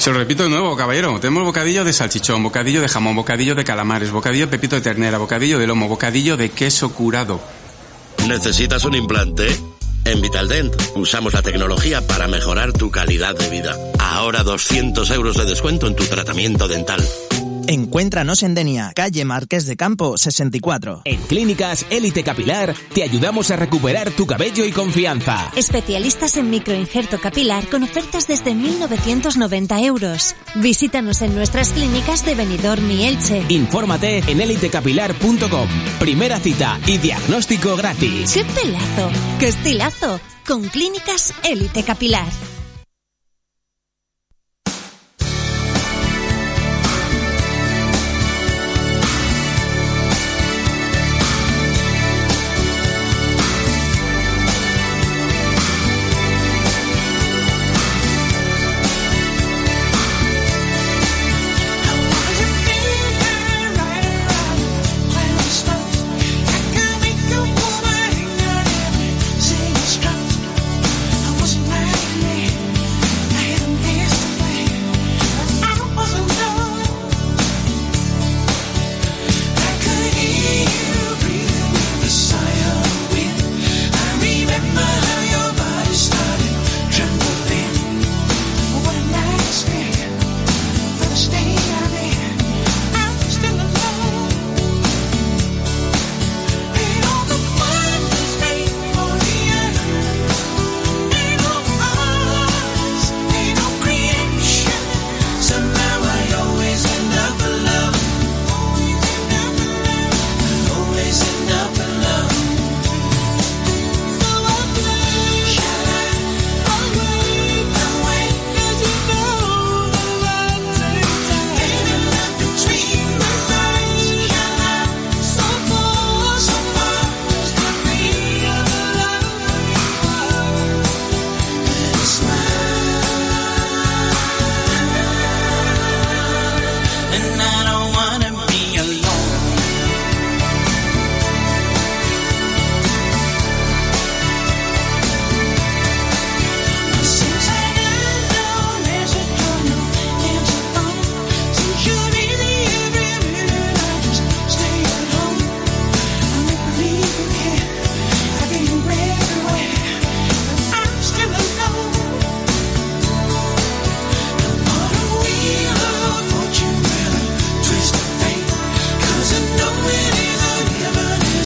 Se lo repito de nuevo, caballero. Tenemos bocadillo de salchichón, bocadillo de jamón, bocadillo de calamares, bocadillo de pepito de ternera, bocadillo de lomo, bocadillo de queso curado. ¿Necesitas un implante? En Vitaldent usamos la tecnología para mejorar tu calidad de vida. Ahora 200 euros de descuento en tu tratamiento dental. Encuéntranos en Denia, calle Marqués de Campo 64. En Clínicas Élite Capilar te ayudamos a recuperar tu cabello y confianza. Especialistas en microinjerto capilar con ofertas desde 1.990 euros. Visítanos en nuestras clínicas de Benidorm y Elche. Infórmate en elitecapilar.com. Primera cita y diagnóstico gratis. ¡Qué pelazo! ¡Qué estilazo! Con Clínicas Élite Capilar.